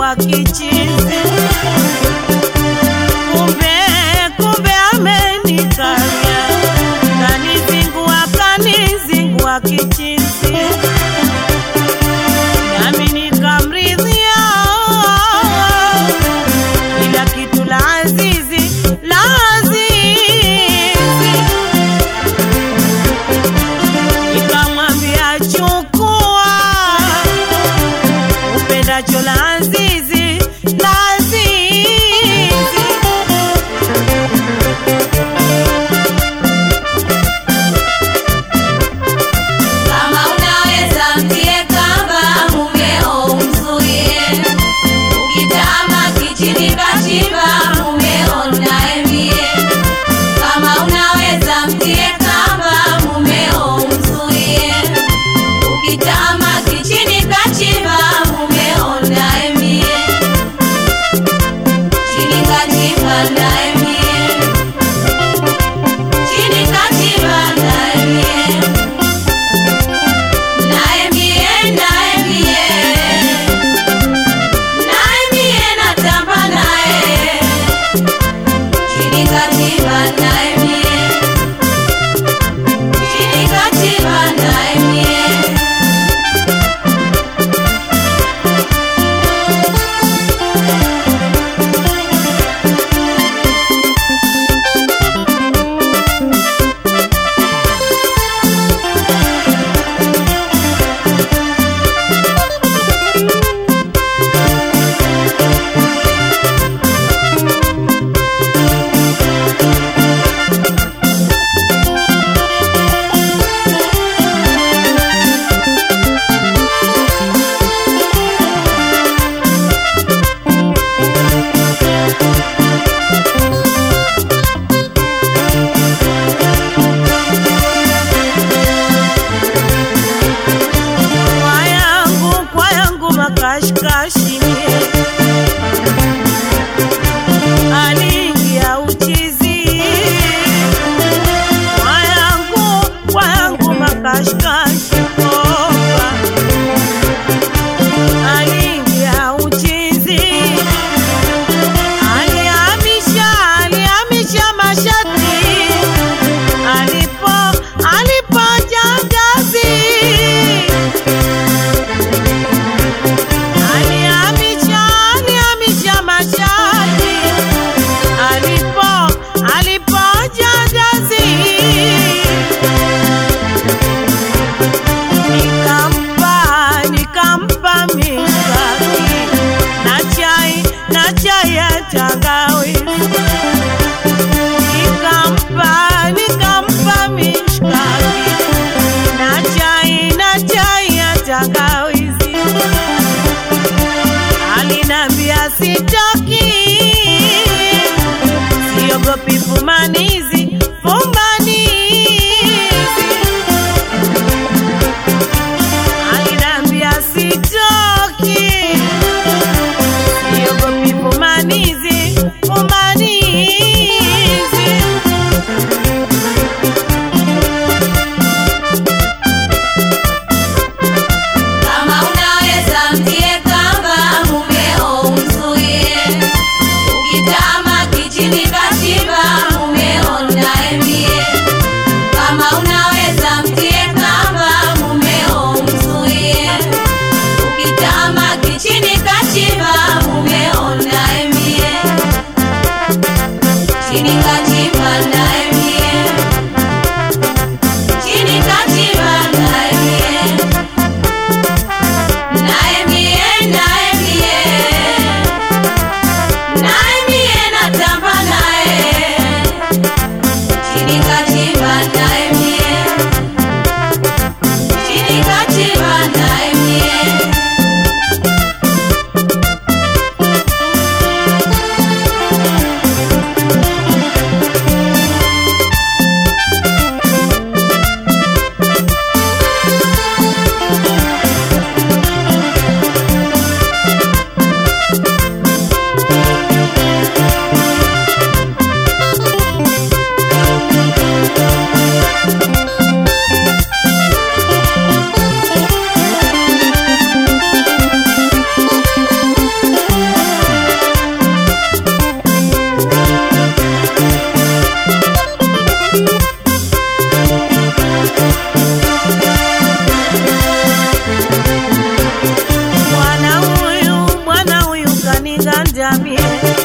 wa kichizi. Kumbe amenikanya, kanizingua kichizi, nami nikamridhia, ila kitu la azizi, nikamwambia chukua upendacho la azizi, Kama unaweza mtie kamba mumeo mzuie, ukitama kichini kachimba mumeo naemie. Kama unaweza mtie kamba mumeo mzuie, ukitama kichini kachimba mumeo naemie. Chini kachimba naemie, chini kachimba naemie. Naemie natamba nae, chini kachimba naemie, chini kachimba naemie. kwa yangu makashikashi, aliingia uchizi. Kwa yangu makashikashi, aliingia uchizi, alihamisha mashati, alipojangazi, alihamisha mashati, alipojangazi, nikampa mishkaki na chai ya tangawizi. Nikampa mishkaki na chai ya tangawizi. Alinambia sitoki, siogopi fumanizi. Alinambia sitoki, siogopi fumanizi. Kama unaweza mtie kamba mumeo mzuie, ukitama kichini kachimba mumeo naemie. kaniganja mie,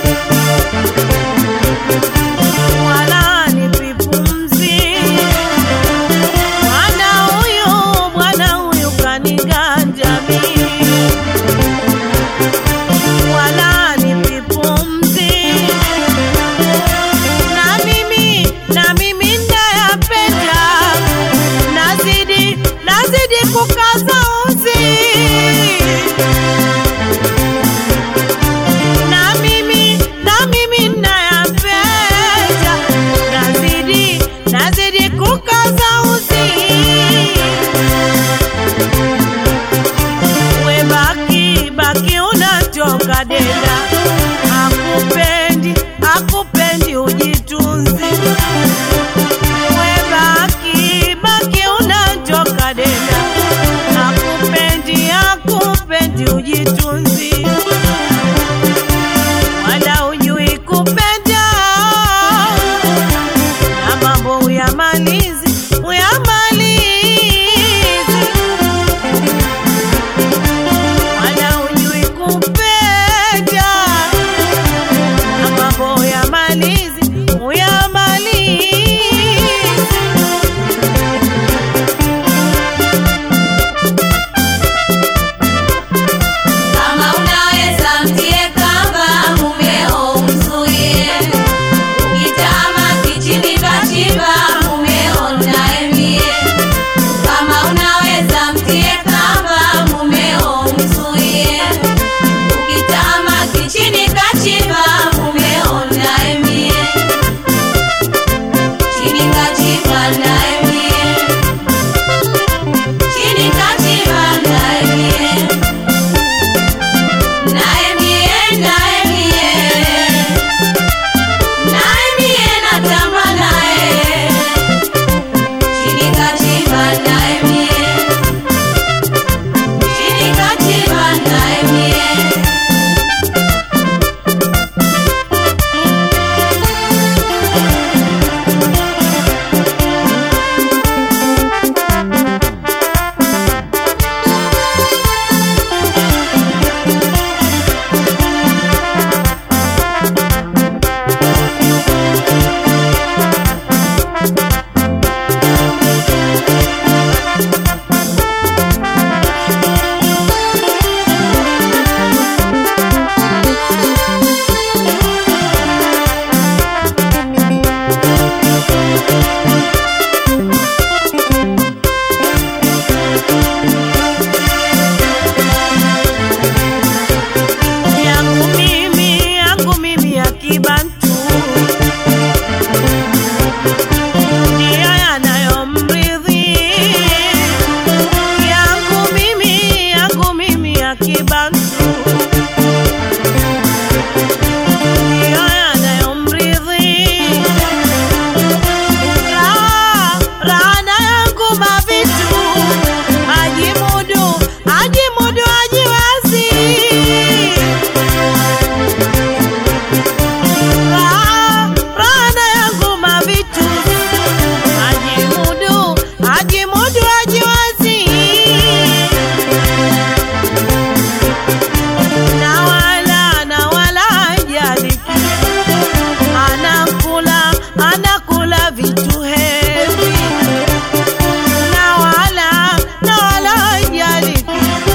wala nipi pumzi. Bwana huyu kaniganja mie, wala nipi pumzi. Na mimi nayapenda, nazidi kukaza uzi. Na mimi nayapenda, nazidi kukaza uzi. We baki unatoka denda, akupendi ujitunzi. We baki unatoka denda, akupendi ujitunzi. Wala ujui kupenda, na mambo uyamalizi. Wala ujui kupenda, na mambo uyamalizi. Kama unaweza mtie kamba mumeo mzuie, ukitama kichini kachimba mumeo naemie. Kama unaweza mtie kamba mumeo mzuie, ukitama kichini kachimba mumeo naemie. Chini kachimba naemie, chini kachimba naemie. Naemie natamba nae, chini kachimba naemie, chini kachimba naemie. Yangu mimi ya kibantu, ndiyo yanayomridhi. Yangu mimi ya kibantu, ndiyo yanayomridhi. Rana yangu mavitu, ajimudu ajiwazi. Rana yangu mavitu, ajimudu ajiwazi. Na wala hajaliki, anakula vitu hevi. Na wala hajaliki,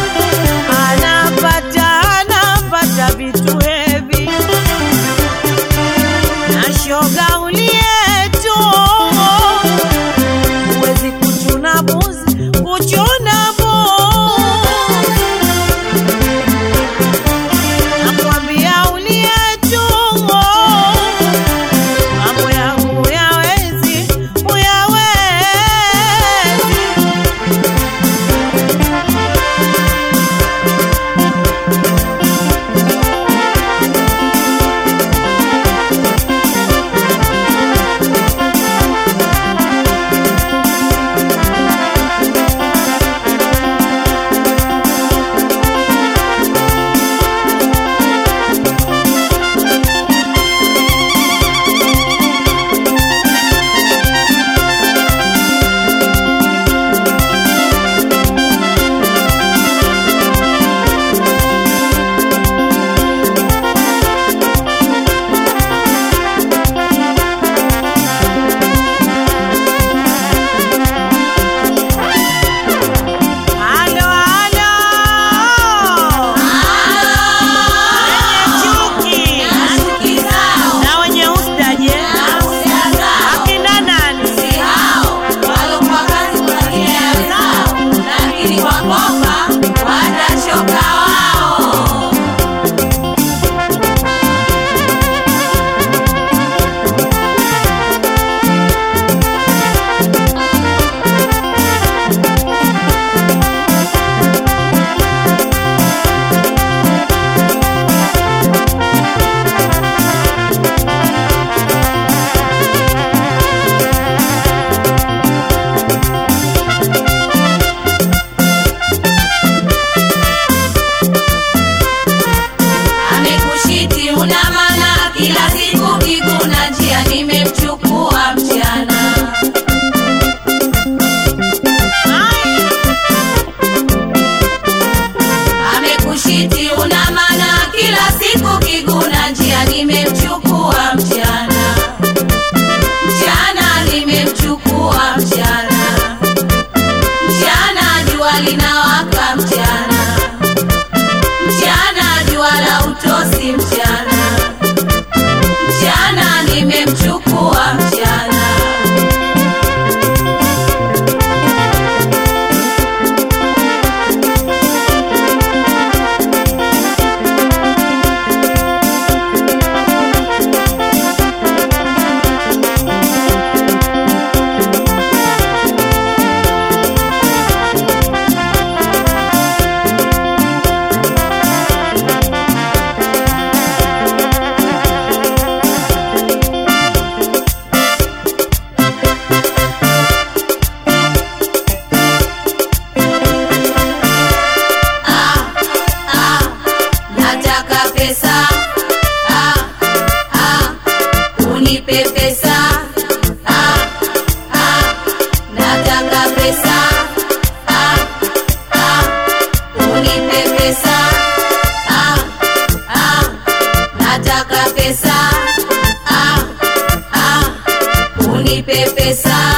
anapata vitu hevi. Na shoga ulietu, huwezi kuchuna mbuzi. Nakwambia ulietu, mambo yangu uyawezi. Amekushiti una maana kila siku kiguna njia nimemchukua mchana. Amekushiti una maana kila siku kiguna njia nimemchukua mchana. Mchana nimemchukua mchana. Mchana jua linawaka mchana. Mchana jua la utosi mchana. Mchana nimemchukua mchana. Nataka pesa, unipe pesa, nataka pesa, unipe pesa, nataka pesa, unipe pesa.